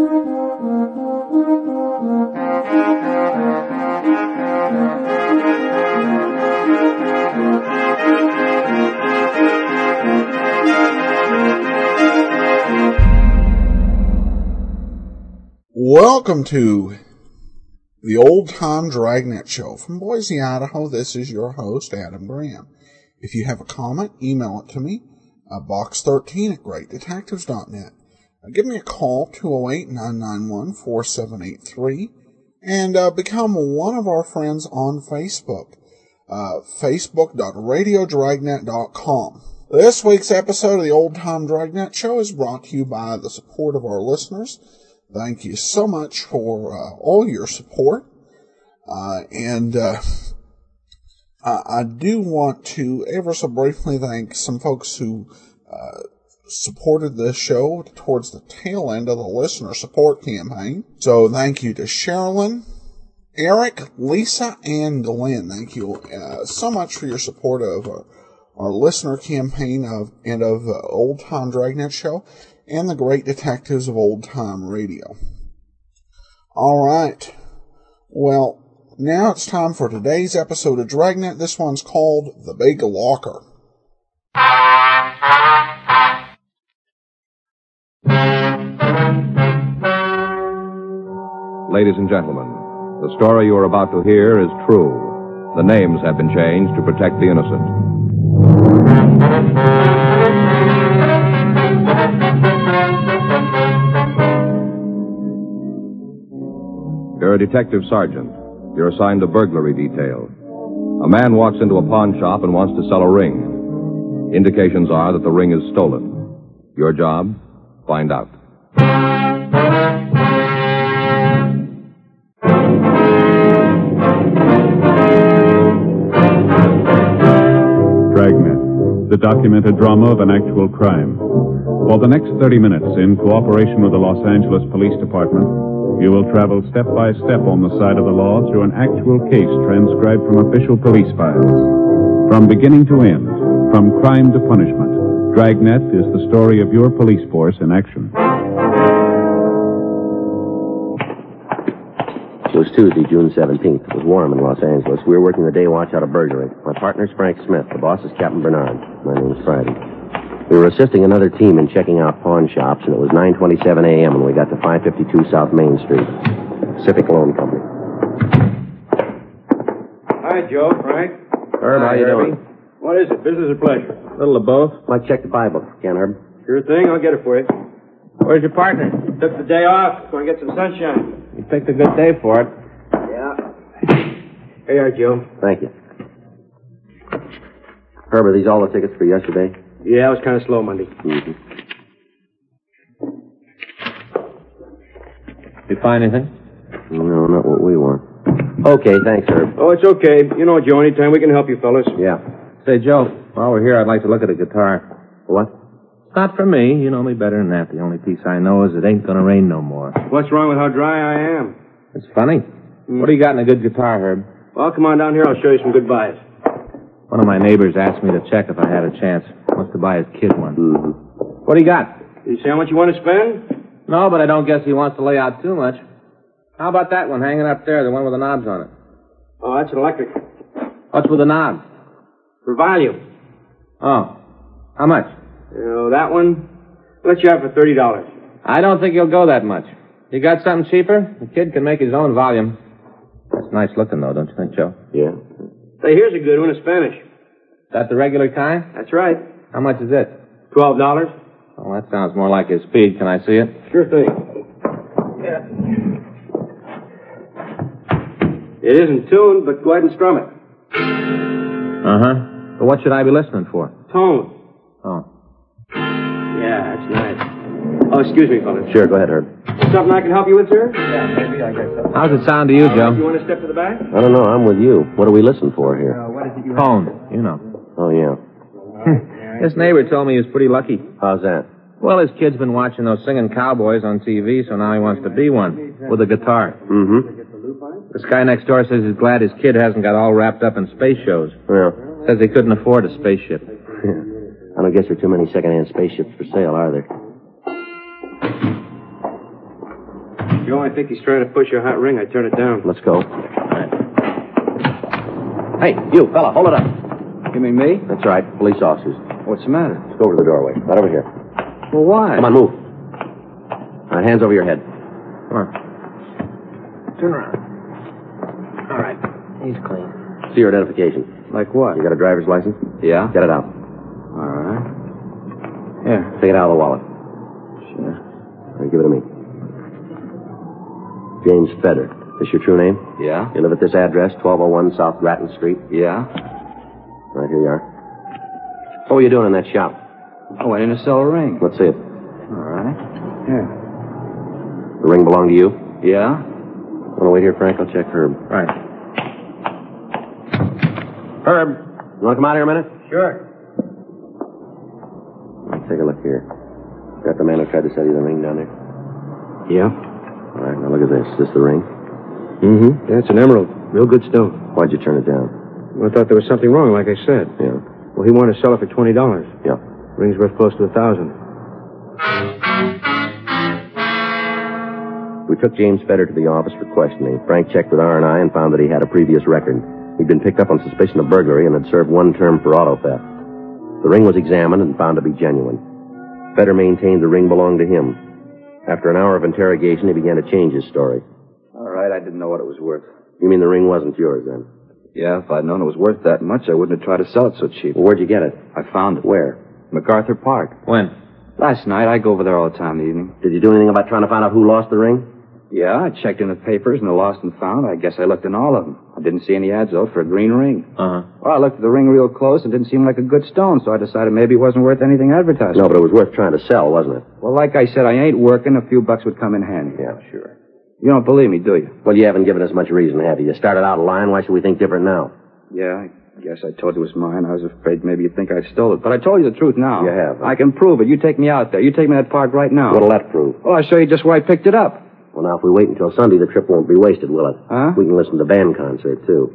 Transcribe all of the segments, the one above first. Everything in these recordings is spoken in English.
Welcome to the Old Time Dragnet Show. From Boise, Idaho, this is your host, Adam Graham. If you have a comment, email it to me, box13@greatdetectives.net. Give me a call, 208-991-4783, and become one of our friends on Facebook, facebook.radiodragnet.com. This week's episode of the Old Time Dragnet Show is brought to you by the support of our listeners. Thank you so much for all your support. I do want to ever so briefly thank some folks who supported this show towards the tail end of the listener support campaign. So thank you to Sherilyn, Eric, Lisa, and Glenn. Thank you so much for your support of our listener campaign of Old Time Dragnet Show and the Great Detectives of Old Time Radio. All right. Well, now it's time for today's episode of Dragnet. This one's called The Big Locker. Ladies and gentlemen, the story you are about to hear is true. The names have been changed to protect the innocent. You're a detective sergeant. You're assigned to burglary detail. A man walks into a pawn shop and wants to sell a ring. Indications are that the ring is stolen. Your job? Find out. Dragnet, the documented drama of an actual crime. For the next 30 minutes, in cooperation with the Los Angeles Police Department, you will travel step by step on the side of the law through an actual case transcribed from official police files. From beginning to end, from crime to punishment, Dragnet is the story of your police force in action. It was Tuesday, June 17th. It was warm in Los Angeles. We were working the day watch out of burglary. My partner's Frank Smith. The boss is Captain Bernard. My name's Friday. We were assisting another team in checking out pawn shops, and it was 9:27 a.m. when we got to 552 South Main Street. Pacific Loan Company. Hi, Joe, Frank. Herb, how you doing? What is it, business or pleasure? A little of both. I'd like to check the Bible, Ken, Herb. Sure thing, I'll get it for you. Where's your partner? Took the day off, going to get some sunshine. You picked a good day for it. Yeah. Here you are, Joe. Thank you. Herb, are these all the tickets for yesterday? Yeah, it was kind of slow Monday. Mm-hmm. You find anything? No, not what we want. Okay, thanks, Herb. Oh, it's okay. You know, Joe, anytime we can help you fellas. Yeah. Say, Joe, while we're here, I'd like to look at a guitar. What? It's not for me. You know me better than that. The only piece I know is It Ain't Gonna Rain No More. What's wrong with how dry I am? It's funny. What do you got in a good guitar, Herb? Well, come on down here. I'll show you some good buys. One of my neighbors asked me to check if I had a chance. Wants to buy his kid one. Mm-hmm. What do you got? You see how much you want to spend? No, but I don't guess he wants to lay out too much. How about that one hanging up there, the one with the knobs on it? Oh, that's an electric. What's with the knobs? For volume. Oh. How much? You know, that one, I'll let you have for $30. I don't think he'll go that much. You got something cheaper? The kid can make his own volume. That's nice looking, though, don't you think, Joe? Yeah. Say, here's a good one in Spanish. Is that the regular kind? That's right. How much is it? $12. Oh, that sounds more like his speed. Can I see it? Sure thing. Yeah. It isn't tuned, but go ahead and strum it. Uh-huh. But what should I be listening for? Tone. Oh. Yeah, that's nice. Oh, excuse me, fellas. Sure, go ahead, Herb. Something I can help you with, sir? Yeah, maybe, I guess so. How's it sound to you, Joe? You want to step to the back? I don't know. I'm with you. What do we listen for here? What is it you Tone, you know. Oh, yeah. This neighbor told me he was pretty lucky. How's that? Well, his kid's been watching those singing cowboys on TV, so now he wants to be one with a guitar. Mm-hmm. This guy next door says he's glad his kid hasn't got all wrapped up in space shows. Well, Says he couldn't afford a spaceship. I don't guess there are too many second-hand spaceships for sale, are there? Joe, I think he's trying to push your hot ring. I turn it down. Let's go. Hey, you, fella, hold it up. You mean me? That's right, police officers. What's the matter? Let's go over to the doorway. Right over here. Well, why? Come on, move. All right, hands over your head. Come on. Turn around. All right. He's clean. See your identification. Like what? You got a driver's license? Yeah? Get it out. All right. Here. Take it out of the wallet. Sure. All right, give it to me. James Feder. This your true name? Yeah? You live at this address, 1201 South Grattan Street? Yeah? Right, here you are. What were you doing in that shop? I went in to sell a ring. Let's see it. All right. Here. The ring belong to you? Yeah? Want to wait here, Frank? I'll check Herb. Right. Herb, you want to come out here a minute? Sure. Take a look here. Got the man who tried to sell you the ring down there? Yeah? All right, now look at this. Is this the ring? Mm-hmm. Yeah, it's an emerald. Real good stone. Why'd you turn it down? I thought there was something wrong, like I said. Yeah. Well, he wanted to sell it for $20. Yeah. Ring's worth close to $1,000. We took James Feder to the office for questioning. Frank checked with R&I and found that he had a previous record. He'd been picked up on suspicion of burglary and had served one term for auto theft. The ring was examined and found to be genuine. Feder maintained the ring belonged to him. After an hour of interrogation, he began to change his story. All right, I didn't know what it was worth. You mean the ring wasn't yours, then? Yeah, if I'd known it was worth that much, I wouldn't have tried to sell it so cheap. Well, where'd you get it? I found it. Where? MacArthur Park. When? Last night. I go over there all the time in the evening. Did you do anything about trying to find out who lost the ring? Yeah, I checked in the papers and the lost and found. I guess I looked in all of them. I didn't see any ads, though, for a green ring. Uh-huh. Well, I looked at the ring real close and it didn't seem like a good stone, so I decided maybe it wasn't worth anything advertised. No, but it was worth trying to sell, wasn't it? Well, like I said, I ain't working. A few bucks would come in handy. Yeah, sure. You don't believe me, do you? Well, you haven't given us much reason, have you? You started out lying. Why should we think different now? Yeah, I guess I told you it was mine. I was afraid maybe you'd think I stole it. But I told you the truth now. You have. I can prove it. You take me out there. You take me to that park right now. What'll that prove? Well, I'll show you just where I picked it up. Well, now, if we wait until Sunday, the trip won't be wasted, will it? Huh? We can listen to the band concert, too.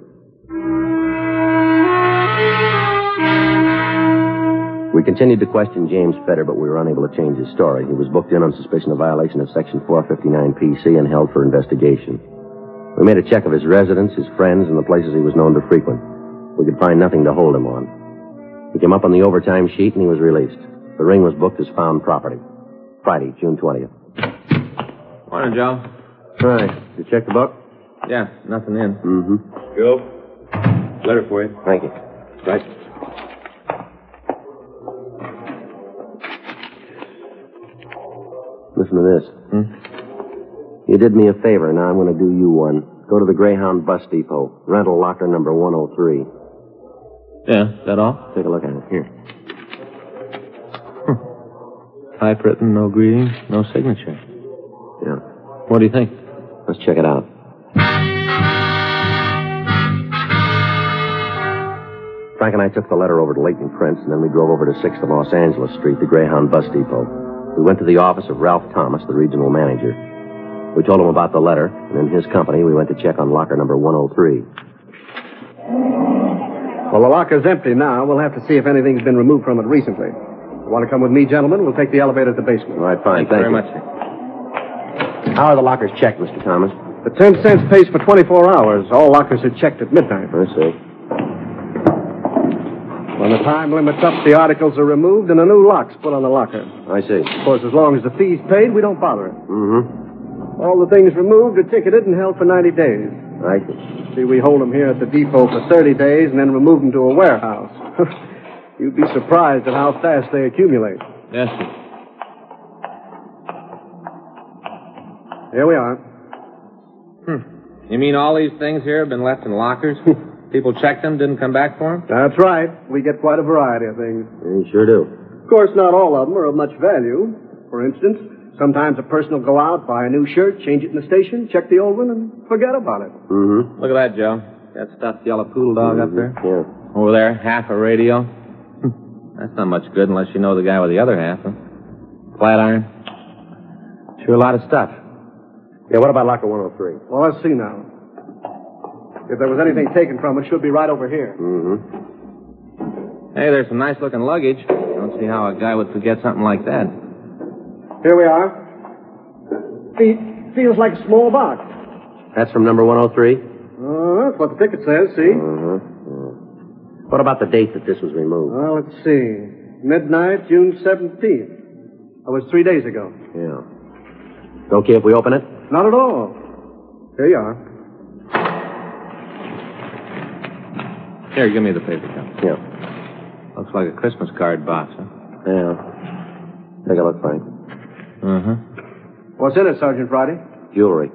We continued to question James Feder, but we were unable to change his story. He was booked in on suspicion of violation of Section 459 PC and held for investigation. We made a check of his residence, his friends, and the places he was known to frequent. We could find nothing to hold him on. He came up on the overtime sheet, and he was released. The ring was booked as found property. Friday, June 20th. Morning, Joe. Right. You check the book? Yeah, nothing in. Mm-hmm. Joe, letter for you. Thank you. Right. Listen to this. You did me a favor. Now I'm going to do you one. Go to the Greyhound bus depot. Rental locker number 103. Yeah, that all? Take a look at it. Here. Typewritten, no greeting, no signature. Yeah. What do you think? Let's check it out. Frank and I took the letter over to Leighton Prince, and then we drove over to 6th and Los Angeles Street, the Greyhound bus depot. We went to the office of Ralph Thomas, the regional manager. We told him about the letter, and in his company, we went to check on locker number 103. Well, the locker's empty now. We'll have to see if anything's been removed from it recently. You want to come with me, gentlemen? We'll take the elevator to the basement. All right, fine. Thank you very you. much, sir. How are the lockers checked, Mr. Thomas? The 10 cents pays for 24 hours. All lockers are checked at midnight. I see. When the time limit's up, the articles are removed and a new lock's put on the locker. I see. Of course, as long as the fee's paid, we don't bother it. Mm-hmm. All the things removed are ticketed and held for 90 days. I see. See, we hold them here at the depot for 30 days and then remove them to a warehouse. You'd be surprised at how fast they accumulate. Yes, sir. Here we are. You mean all these things here have been left in lockers? People checked them, didn't come back for them? That's right. We get quite a variety of things. You sure do. Of course, not all of them are of much value. For instance, sometimes a person will go out, buy a new shirt, change it in the station, check the old one, and forget about it. Mm-hmm. Look at that, Joe. That stuffed yellow poodle dog up there. Yeah. Over there, half a radio. That's not much good unless you know the guy with the other half. Huh? Flat iron. Sure, a lot of stuff. Yeah, what about locker 103? Well, let's see now. If there was anything taken from it, should be right over here. Mm-hmm. Hey, there's some nice-looking luggage. Don't see how a guy would forget something like that. Here we are. Feet, Feels like a small box. That's from number 103? That's what the ticket says, see? What about the date that this was removed? Well, let's see. Midnight, June 17th. That was 3 days ago. Yeah. It's okay if we open it? Not at all. Here you are. Here, give me the paper cup. Yeah. Looks like a Christmas card box, huh? Yeah. Take a look, Frank. Uh-huh. What's in it, Sergeant Friday? Jewelry.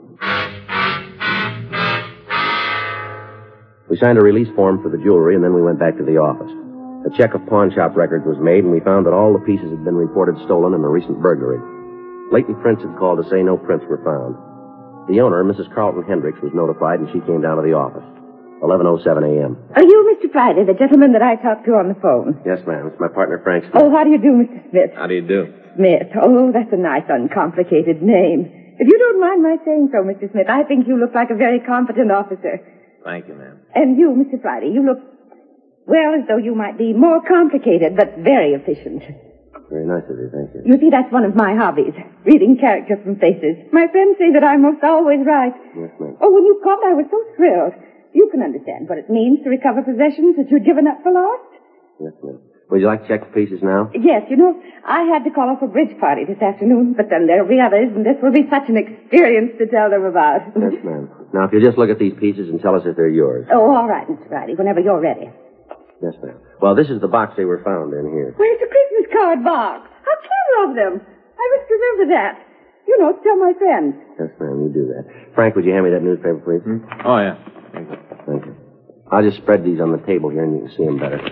We signed a release form for the jewelry, and then we went back to the office. A check of pawn shop records was made, and we found that all the pieces had been reported stolen in a recent burglary. Leighton Prince had called to say no prints were found. The owner, Mrs. Carlton Hendricks, was notified, and she came down to the office. 11:07 a.m. Are you Mr. Friday, the gentleman that I talked to on the phone? Yes, ma'am. It's my partner, Frank Smith. Oh, how do you do, Mr. Smith? How do you do? Smith. Oh, that's a nice, uncomplicated name. If you don't mind my saying so, Mr. Smith, I think you look like a very competent officer. Thank you, ma'am. And you, Mr. Friday, you look, well, as though you might be more complicated, but very efficient. Very nice of you, thank you. You see, that's one of my hobbies, reading character from faces. My friends say that I'm most always right. Yes, ma'am. Oh, when you called, I was so thrilled. You can understand what it means to recover possessions that you'd given up for lost? Yes, ma'am. Would you like to check the pieces now? Yes, you know, I had to call off a bridge party this afternoon, but then there'll be others, and this will be such an experience to tell them about. Yes, ma'am. Now, if you'll just look at these pieces and tell us if they're yours. Oh, all right, Mr. Friday, whenever you're ready. Yes, ma'am. Well, this is the box they were found in here. Where's the Christmas card box? How clever of them. I must remember that. You know, tell my friends. Yes, ma'am, you do that. Frank, would you hand me that newspaper, please? Oh, yeah. Thank you. Thank you. I'll just spread these on the table here and you can see them better.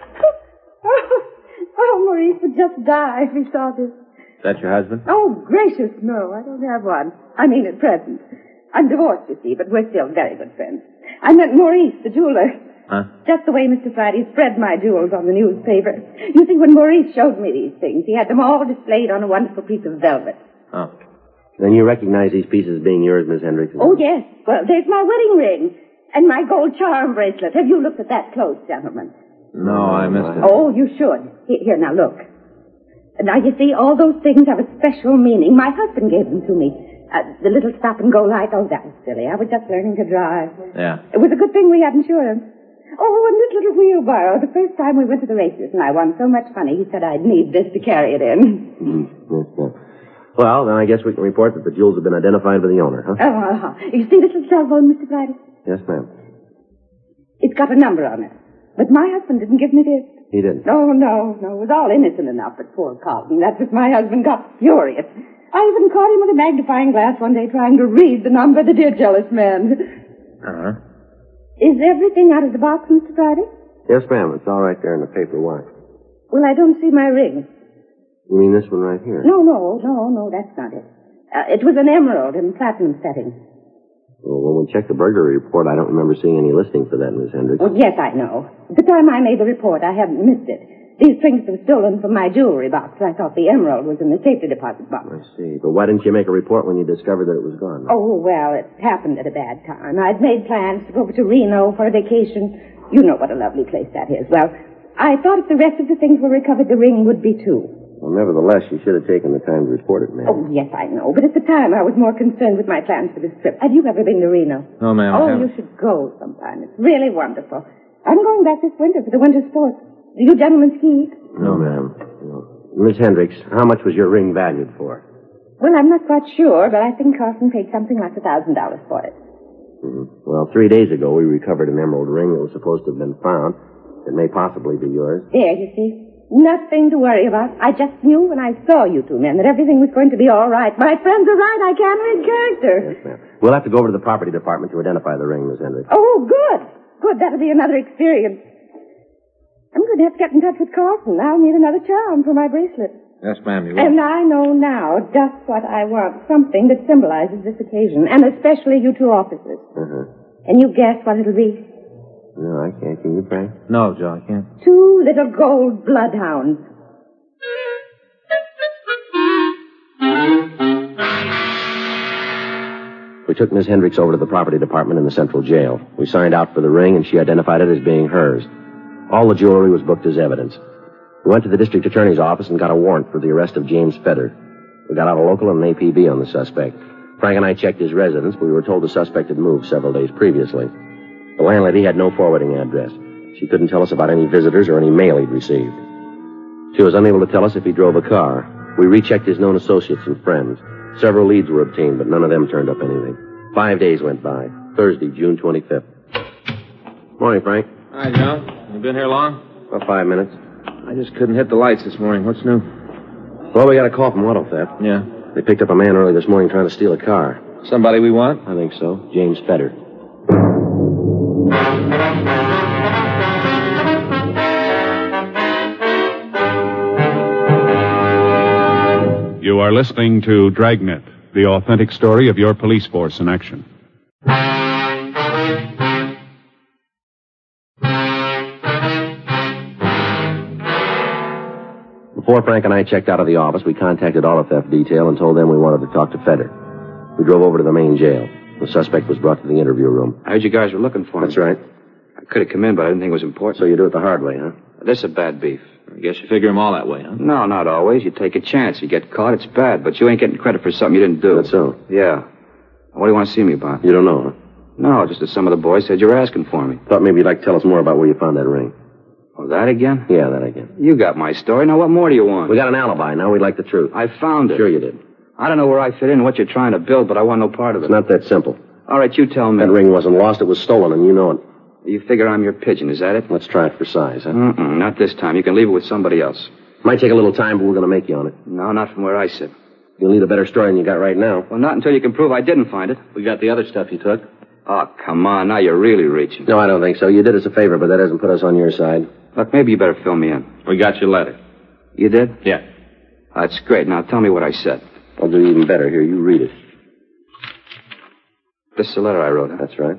Oh, Maurice would just die if he saw this. Is that your husband? Oh, gracious, no, I don't have one. I mean, at present. I'm divorced, you see, but we're still very good friends. I meant Maurice, the jeweler. Huh? Just the way Mr. Friday spread my jewels on the newspaper. You see, when Maurice showed me these things, he had them all displayed on a wonderful piece of velvet. Oh. Then you recognize these pieces as being yours, Miss Hendricks? Oh, yes. Well, there's my wedding ring and my gold charm bracelet. Have you looked at that close, gentlemen? No, I missed it. Oh, you should. Here, now look. Now, you see, all those things have a special meaning. My husband gave them to me. The little stop-and-go light, oh, that was silly. I was just learning to drive. Yeah. It was a good thing we had insurance. Oh, and this little wheelbarrow. The first time we went to the races and I won so much money, he said I'd need this to carry it in. Yes, ma'am. Well, then I guess we can report that the jewels have been identified by the owner, huh? Oh, you see this little cell phone, Mr. Friday? Yes, ma'am. It's got a number on it. But my husband didn't give me this. He didn't? Oh, no. It was all innocent enough, but poor Carlton. That's just my husband got furious. I even caught him with a magnifying glass one day trying to read the number, the dear jealous man. Uh-huh. Is everything out of the box, Mr. Friday? Yes, ma'am. It's all right there in the paper. Why? Well, I don't see my ring. You mean this one right here? No, that's not it. It was an emerald in platinum setting. Well, when we checked the burglary report, I don't remember seeing any listing for that, Miss Hendricks. Well, yes, I know. At the time I made the report, I hadn't missed it. These things were stolen from my jewelry box. I thought the emerald was in the safety deposit box. I see. But why didn't you make a report when you discovered that it was gone? Oh, well, it happened at a bad time. I'd made plans to go over to Reno for a vacation. You know what a lovely place that is. Well, I thought if the rest of the things were recovered, the ring would be too. Well, nevertheless, you should have taken the time to report it, ma'am. Oh, yes, I know. But at the time, I was more concerned with my plans for this trip. Have you ever been to Reno? No, ma'am. Oh, you should go sometime. It's really wonderful. I'm going back this winter for the winter sports. Do you gentlemen ski? No, ma'am. No. Miss Hendricks, how much was your ring valued for? Well, I'm not quite sure, but I think Carson paid something like $1,000 for it. Mm-hmm. Well, 3 days ago, we recovered an emerald ring that was supposed to have been found. It may possibly be yours. There, you see. Nothing to worry about. I just knew when I saw you two men that everything was going to be all right. My friends are right. I can't read character. Yes, ma'am. We'll have to go over to the property department to identify the ring, Miss Hendricks. Oh, good. Good. That'll be another experience. I'm going to have to get in touch with Carson. I'll need another charm for my bracelet. Yes, ma'am, you will. And I know now just what I want. Something that symbolizes this occasion, and especially you two officers. Uh-huh. Can you guess what it'll be? No, I can't. Can you, Frank? No, Joe, I can't. 2 little gold bloodhounds. We took Miss Hendricks over to the property department in the central jail. We signed out for the ring, and she identified it as being hers. All the jewelry was booked as evidence. We went to the district attorney's office and got a warrant for the arrest of James Fedder. We got out a local and an APB on the suspect. Frank and I checked his residence, but we were told the suspect had moved several days previously. The landlady had no forwarding address. She couldn't tell us about any visitors or any mail he'd received. She was unable to tell us if he drove a car. We rechecked his known associates and friends. Several leads were obtained, but none of them turned up anything. 5 days went by. Thursday, June 25th. Morning, Frank. Hi, Joe. You been here long? About 5 minutes. I just couldn't hit the lights this morning. What's new? Well, we got a call from auto theft. Yeah. They picked up a man early this morning trying to steal a car. Somebody we want? I think so. James Feder. You are listening to Dragnet, the authentic story of your police force in action. Before Frank and I checked out of the office, we contacted auto theft detail and told them we wanted to talk to Feder. We drove over to the main jail. The suspect was brought to the interview room. I heard you guys were looking for him. That's right. I could have come in, but I didn't think it was important. So you do it the hard way, huh? This is a bad beef. I guess you figure them all that way, huh? No, not always. You take a chance. You get caught, it's bad. But you ain't getting credit for something you didn't do. That's so. Yeah. What do you want to see me about? You don't know, huh? No, just that some of the boys said you were asking for me. Thought maybe you'd like to tell us more about where you found that ring. Oh, that again? Yeah, that again. You got my story. Now, what more do you want? We got an alibi. Now we'd like the truth. I found it. Sure you did. I don't know where I fit in and what you're trying to build, but I want no part of it. It's not that simple. All right, you tell me. That ring wasn't lost. It was stolen, and you know it. You figure I'm your pigeon, is that it? Let's try it for size, huh? Not this time. You can leave it with somebody else. Might take a little time, but we're going to make you on it. No, not from where I sit. You'll need a better story than you got right now. Well, not until you can prove I didn't find it. We got the other stuff you took. Oh, come on. Now you're really reaching. No, I don't think so. You did us a favor, but that doesn't put us on your side. Look, maybe you better fill me in. We got your letter. You did? Yeah. That's great. Now tell me what I said. I'll do even better. Here, you read it. This is the letter I wrote, huh? That's right.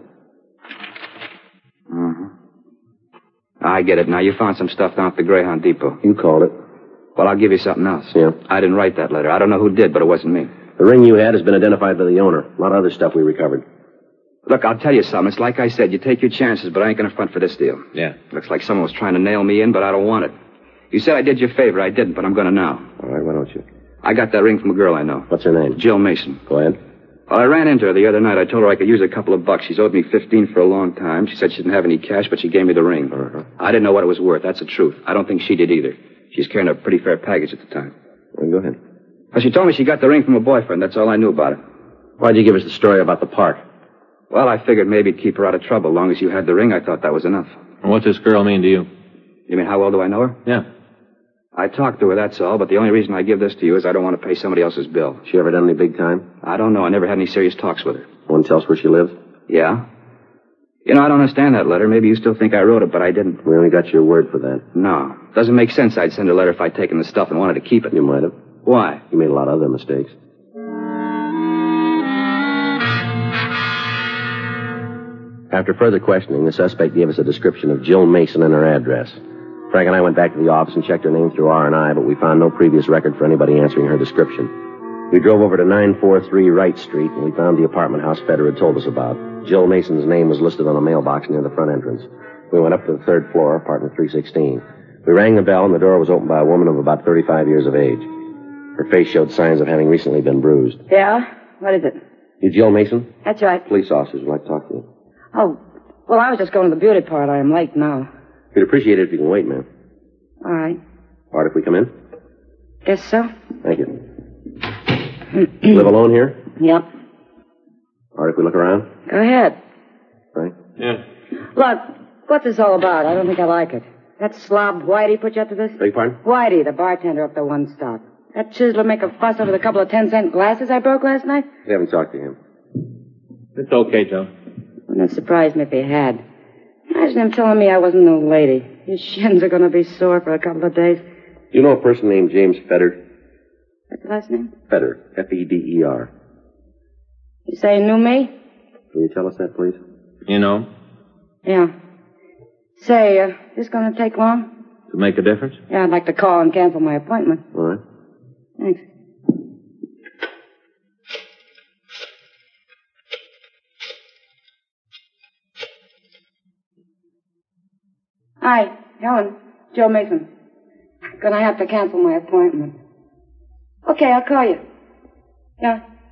I get it now. You found some stuff down at the Greyhound Depot. You called it. Well, I'll give you something else. Yeah? I didn't write that letter. I don't know who did, but it wasn't me. The ring you had has been identified by the owner. A lot of other stuff we recovered. Look, I'll tell you something. It's like I said, you take your chances, but I ain't going to front for this deal. Yeah. Looks like someone was trying to nail me in, but I don't want it. You said I did you a favor. I didn't, but I'm going to now. All right, why don't you? I got that ring from a girl I know. What's her name? Jill Mason. Go ahead. Well, I ran into her the other night. I told her I could use a couple of bucks. She's owed me $15 for a long time. She said she didn't have any cash, but she gave me the ring. I didn't know what it was worth. That's the truth. I don't think she did either. She was carrying a pretty fair package at the time. Well, go ahead. Well, she told me she got the ring from a boyfriend. That's all I knew about it. Why'd you give us the story about the park? Well, I figured maybe it'd keep her out of trouble. As long as you had the ring, I thought that was enough. And what's this girl mean to you? You mean how well do I know her? Yeah. I talked to her, that's all, but the only reason I give this to you is I don't want to pay somebody else's bill. She ever done any big time? I don't know. I never had any serious talks with her. Want to tell us where she lives? Yeah. You know, I don't understand that letter. Maybe you still think I wrote it, but I didn't. We only got your word for that. No. Doesn't make sense I'd send a letter if I'd taken the stuff and wanted to keep it. You might have. Why? You made a lot of other mistakes. After further questioning, the suspect gave us a description of Jill Mason and her address. Frank and I went back to the office and checked her name through R&I, but we found no previous record for anybody answering her description. We drove over to 943 Wright Street, and we found the apartment house Feder had told us about. Jill Mason's name was listed on a mailbox near the front entrance. We went up to the third floor, apartment 316. We rang the bell, and the door was opened by a woman of about 35 years of age. Her face showed signs of having recently been bruised. Yeah? What is it? You Jill Mason? That's right. Police officers would like to talk to you. Oh, well, I was just going to the beauty parlor. I'm late now. We'd appreciate it if you can wait, ma'am. All right. All right, if we come in? Guess so. Thank you. Live alone here? Yep. All right, if we look around? Go ahead. Frank? Yeah. Look, what's this all about? I don't think I like it. That slob Whitey put you up to this? Beg your pardon? Whitey, the bartender up the One Stop. That chiseler make a fuss over the couple of 10-cent glasses I broke last night? We haven't talked to him. It's okay, Joe. Wouldn't have surprised me if he had. Imagine him telling me I wasn't no lady. His shins are going to be sore for a couple of days. Do you know a person named James Feder? What's the last name? Feder. F-E-D-E-R. You say you knew me? Can you tell us that, please? You know, Yeah. Say, this going to take long? to make a difference? Yeah, I'd like to call and cancel my appointment. All right. Thanks. Hi, Helen. Joe Mason. Gonna have to cancel my appointment. Okay, I'll call you. Yeah.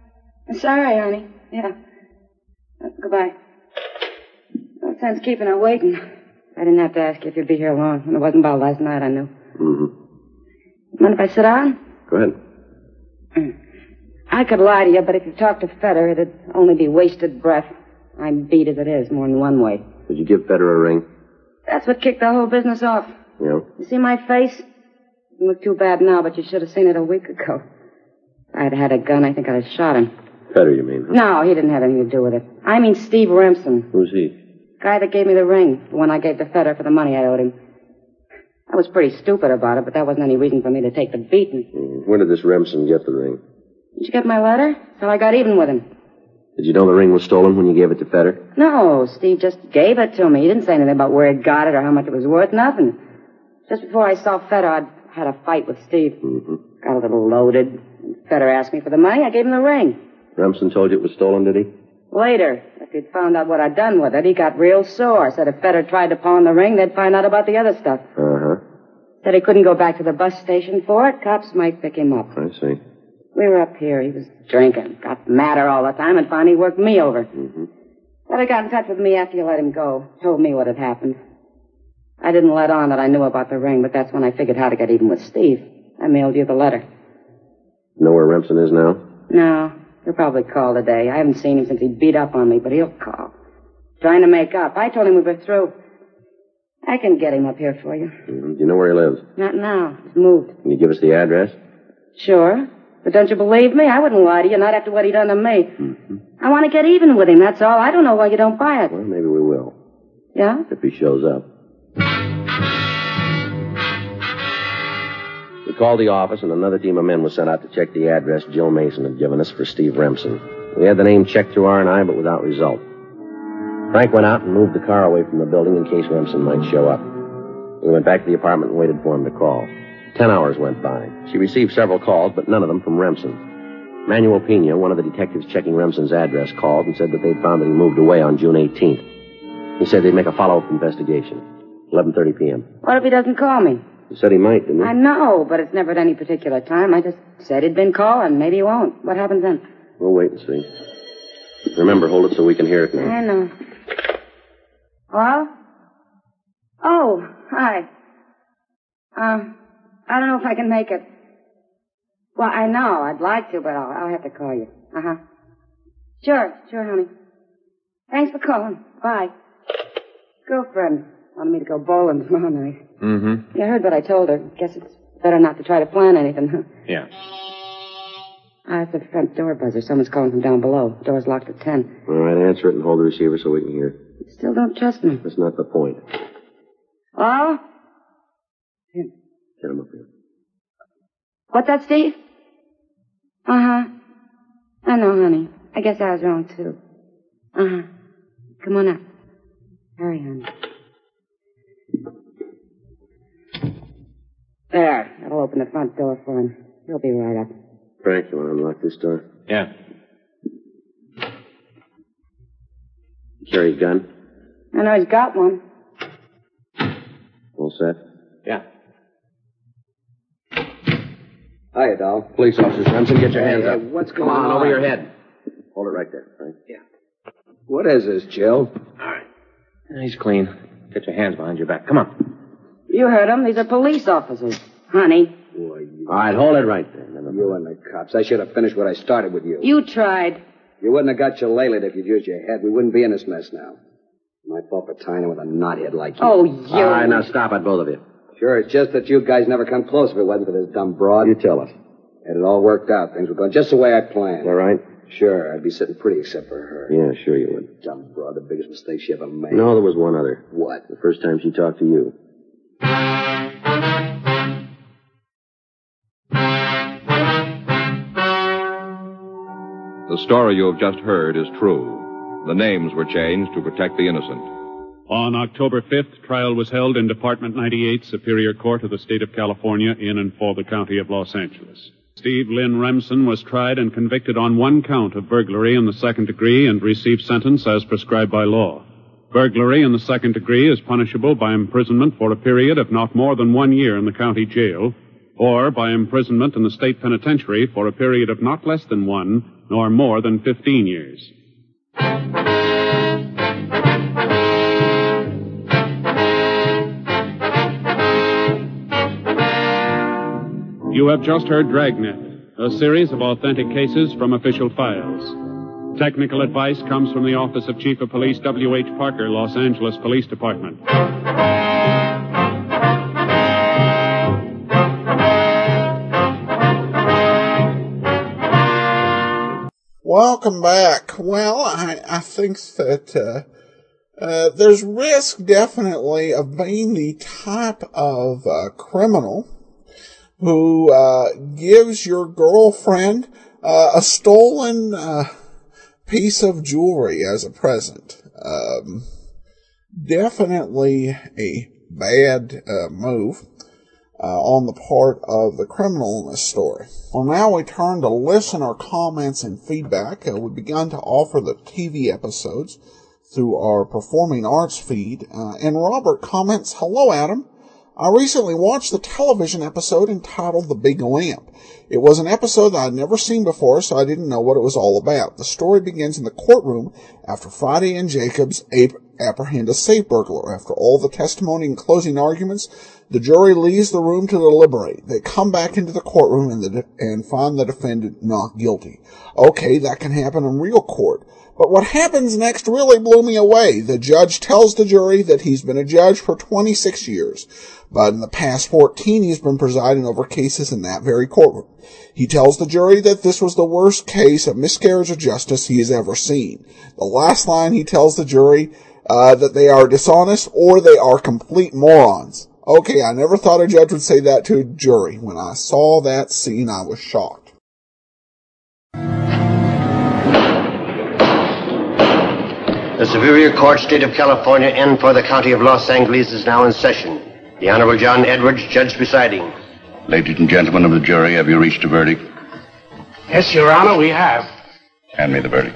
Sorry, honey. Yeah. Goodbye. No sense keeping her waiting. I didn't have to ask you if you'd be here long. When it wasn't about last night, I knew. Mm-hmm. Mind if I sit down? Go ahead. I could lie to you, but if you talked to Feder, it'd only be wasted breath. I'm beat as it is, more than one way. Did you give Feder a ring? That's what kicked the whole business off. Yeah? You see my face? It doesn't look too bad now, but you should have seen it a week ago. If I'd had a gun, I think I'd have shot him. Feder, you mean? Huh? No, he didn't have anything to do with it. I mean Steve Remsen. Who's he? Guy that gave me the ring, the one I gave to Feder for the money I owed him. I was pretty stupid about it, but that wasn't any reason for me to take the beating. When did this Remsen get the ring? Did you get my letter? So I got even with him. Did you know the ring was stolen when you gave it to Feder? No, Steve just gave it to me. He didn't say anything about where he got it or how much it was worth. Nothing. Just before I saw Feder, I'd had a fight with Steve. Mm-hmm. Got a little loaded. Feder asked me for the money. I gave him the ring. Remsen told you it was stolen, did he? Later, after he'd found out what I'd done with it, he got real sore. Said if Feder tried to pawn the ring, they'd find out about the other stuff. Uh-huh. Said he couldn't go back to the bus station for it. Cops might pick him up. I see. We were up here. He was drinking. Got madder all the time and finally worked me over. Mm-hmm. Feder got in touch with me after you let him go. Told me what had happened. I didn't let on that I knew about the ring, but that's when I figured how to get even with Steve. I mailed you the letter. Know where Remsen is now? No. He'll probably call today. I haven't seen him since he beat up on me, but he'll call. Trying to make up. I told him we were through. I can get him up here for you. Mm-hmm. Do you know where he lives? Not now. He's moved. Can you give us the address? Sure. But don't you believe me? I wouldn't lie to you, not after what he done to me. Mm-hmm. I want to get even with him, that's all. I don't know why you don't buy it. Well, maybe we will. Yeah? If he shows up. We called the office, and another team of men was sent out to check the address Jill Mason had given us for Steve Remsen. We had the name checked through R&I, but without result. Frank went out and moved the car away from the building in case Remsen might show up. We went back to the apartment and waited for him to call. 10 hours went by. She received several calls, but none of them from Remsen. Manuel Pena, one of the detectives checking Remsen's address, called and said that they'd found that he moved away on June 18th. He said they'd make a follow-up investigation. 11:30 p.m. What if he doesn't call me? He said he might, didn't he? I know, but it's never at any particular time. I just said he'd been calling. Maybe he won't. What happens then? We'll wait and see. Remember, hold it so we can hear it now. I know. Hello? Oh, hi. I don't know if I can make it. Well, I know. I'd like to, but I'll have to call you. Uh-huh. Sure, honey. Thanks for calling. Bye. Girlfriend wanted me to go bowling tomorrow night. Mm-hmm. You heard what I told her. Guess it's better not to try to plan anything, huh? Yeah. It's the front door buzzer. Someone's calling from down below. The door's locked at 10. All right, answer it and hold the receiver so we can hear it. You still don't trust me. That's not the point. Hello? Get him up here. What's that, Steve? Uh-huh. I know, honey. I guess I was wrong, too. Uh-huh. Come on up. Hurry, honey. There. That'll open the front door for him. He'll be right up. Frank, you want to unlock this door? Yeah. You carry a gun? I know he's got one. All set? Yeah. Hiya, doll. Police officers, Remsen, get your hands up. What's Come going on, on? over your head. Hold it right there, Frank. Yeah. What is this, Jill? All right. He's clean. Get your hands behind your back. Come on. You heard him. These are police officers. Honey. Boy, you... All right, hold it right there. You and the cops. I should have finished what I started with you. You tried. You wouldn't have got your laylet if you'd used your head. We wouldn't be in this mess now. My fault for tying in with a knothead like you. Oh, you. All right, now stop it, both of you. Sure, it's just that you guys never come close if it wasn't for this dumb broad. You tell us. Had it all worked out. Things were going just the way I planned. All right? Sure, I'd be sitting pretty except for her. Yeah, sure you would. Dumb broad, the biggest mistake she ever made. No, there was one other. What? The first time she talked to you. The story you have just heard is true. The names were changed to protect the innocent. On October 5th, trial was held in Department 98, Superior Court of the State of California, in and for the County of Los Angeles. Steve Lynn Remsen was tried and convicted on one count of burglary in the second degree and received sentence as prescribed by law. Burglary in the second degree is punishable by imprisonment for a period of not more than 1 year in the county jail, or by imprisonment in the state penitentiary for a period of not less than 1 nor more than 15 years. You have just heard Dragnet, a series of authentic cases from official files. Technical advice comes from the Office of Chief of Police W.H. Parker, Los Angeles Police Department. Welcome back. Well, I think that there's risk, definitely, of being the type of criminal who gives your girlfriend a stolen piece of jewelry as a present. Definitely a bad move on the part of the criminal in this story. Well, now we turn to listener comments and feedback. We've begun to offer the TV episodes through our Performing Arts feed. And Robert comments, "Hello, Adam. I recently watched the television episode entitled The Big Lamp. It was an episode that I'd never seen before, so I didn't know what it was all about. The story begins in the courtroom after Friday and Jacobs apprehend a safe burglar. After all the testimony and closing arguments, the jury leaves the room to deliberate. They come back into the courtroom and find the defendant not guilty. Okay, that can happen in real court. But what happens next really blew me away. The judge tells the jury that he's been a judge for 26 years, but in the past 14 he's been presiding over cases in that very courtroom. He tells the jury that this was the worst case of miscarriage of justice he has ever seen. The last line, he tells the jury that they are dishonest or they are complete morons. Okay, I never thought a judge would say that to a jury. When I saw that scene, I was shocked." The Superior Court, State of California, and for the County of Los Angeles is now in session. The Honorable John Edwards, Judge presiding. Ladies and gentlemen of the jury, have you reached a verdict? Yes, Your Honor, we have. Hand me the verdict.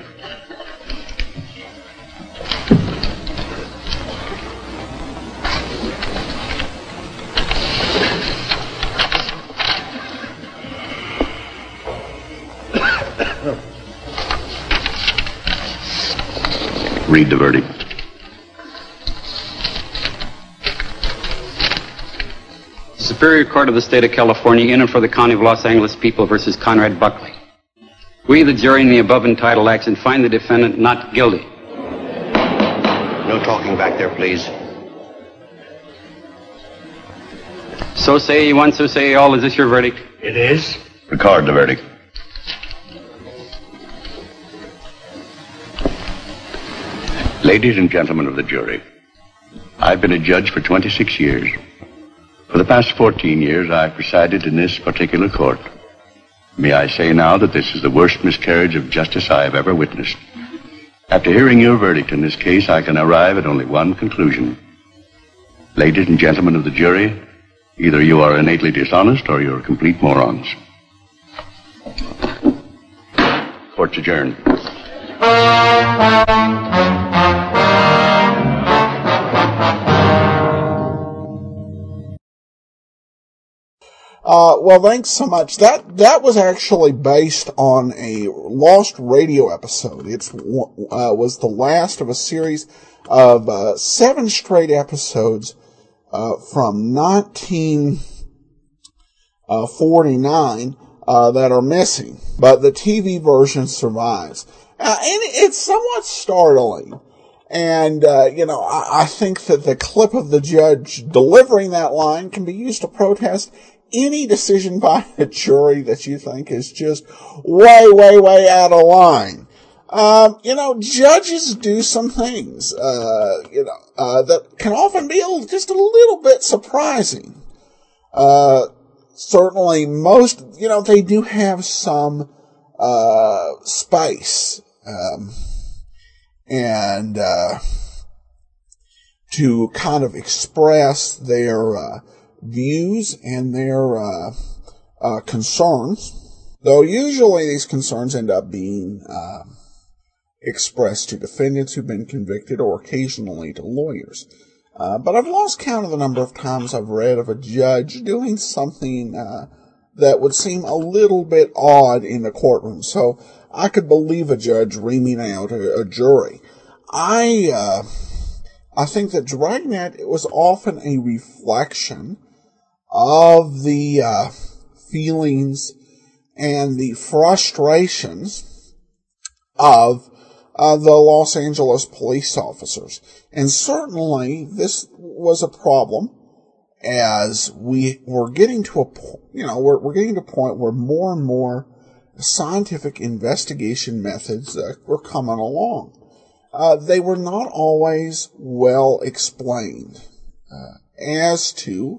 Read the verdict. Superior Court of the State of California, in and for the County of Los Angeles People versus Conrad Buckley. We, the jury, in the above entitled action, find the defendant not guilty. No talking back there, please. So say ye one, so say ye all. Is this your verdict? It is. Record the verdict. Ladies and gentlemen of the jury, I've been a judge for 26 years. For the past 14 years, I've presided in this particular court. May I say now that this is the worst miscarriage of justice I have ever witnessed. After hearing your verdict in this case, I can arrive at only one conclusion. Ladies and gentlemen of the jury, either you are innately dishonest or you're complete morons. Court's adjourned. Well, thanks so much. That was actually based on a lost radio episode. It was the last of a series of 7 straight episodes from 1949 that are missing, but the TV version survives. And it's somewhat startling. And, I think that the clip of the judge delivering that line can be used to protest any decision by a jury that you think is just way, way, way out of line. Judges do some things, that can often be just a little bit surprising. Certainly most, they do have some, space, and to kind of express their, views and their concerns, though usually these concerns end up being expressed to defendants who've been convicted or occasionally to lawyers. But I've lost count of the number of times I've read of a judge doing something that would seem a little bit odd in the courtroom. So I could believe a judge reaming out a jury. I think that Dragnet was often a reflection of the feelings and the frustrations of the Los Angeles police officers. And certainly this was a problem as we were getting to a point, we're getting to a point where more and more scientific investigation methods were coming along. They were not always well explained as to,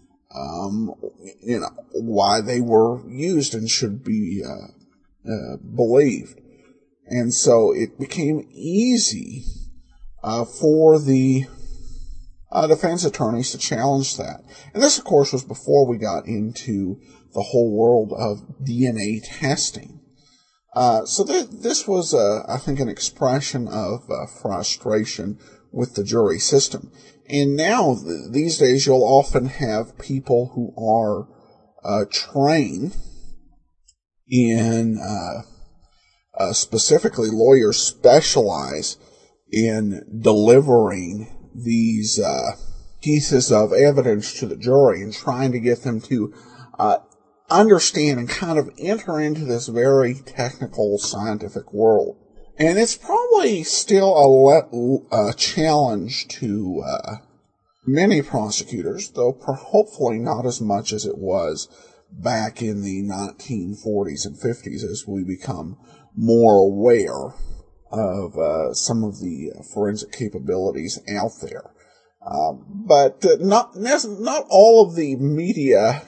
why they were used and should be believed. And so it became easy for the defense attorneys to challenge that. And this, of course, was before we got into the whole world of DNA testing. So this was, I think, an expression of frustration with the jury system. And now, these days, you'll often have people who are trained in, specifically lawyers specialize in delivering these pieces of evidence to the jury and trying to get them to understand and kind of enter into this very technical scientific world. And it's probably still a challenge to many prosecutors, though hopefully not as much as it was back in the 1940s and 50s as we become more aware of some of the forensic capabilities out there. But not all of the media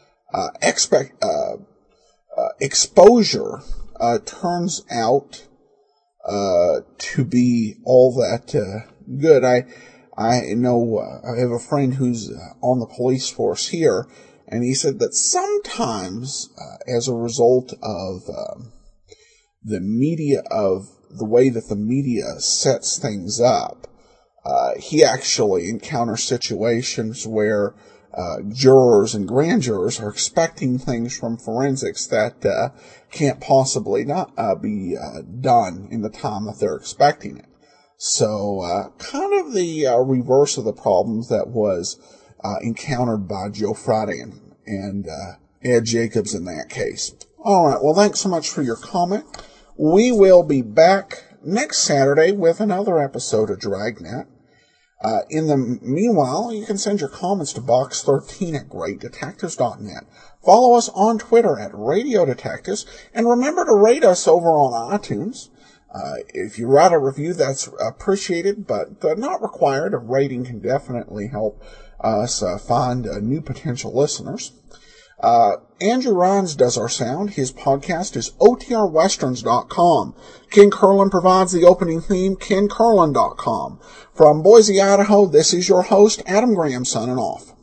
exposure turns out to be all that good. I know I have a friend who's on the police force here, and he said that sometimes, as a result of the way that the media sets things up, he actually encounters situations where jurors and grand jurors are expecting things from forensics that can't possibly not be done in the time that they're expecting it. So kind of the reverse of the problems that was encountered by Joe Friday and Ed Jacobs in that case. All right, well, thanks so much for your comment. We will be back next Saturday with another episode of Dragnet. In the meanwhile, you can send your comments to box13@greatdetectives.net. Follow us on Twitter at Radio Detectives, and remember to rate us over on iTunes. If you write a review, that's appreciated, but not required. A rating can definitely help us find new potential listeners. Andrew Rhines does our sound. His podcast is OTRWesterns.com. Ken Curlin provides the opening theme, KenCurlin.com. From Boise, Idaho, this is your host, Adam Graham, signing off.